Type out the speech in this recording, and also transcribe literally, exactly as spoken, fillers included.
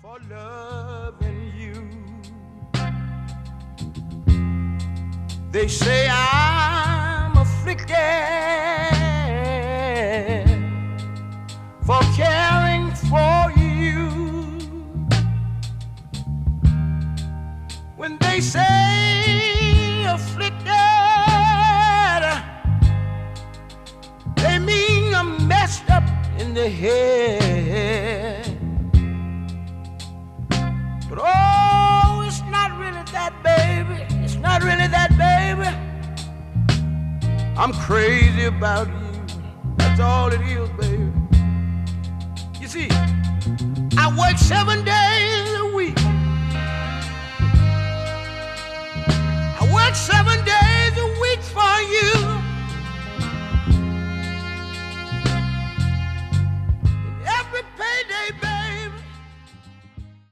for loving you. They say I'm afflicted for caring for you. When they say afflicted, they mean I'm messed up in the head. But oh, it's not really that, baby. It's not really that, baby. I'm crazy about you. That's all it is, baby. You see, I work seven days a week. I work seven days.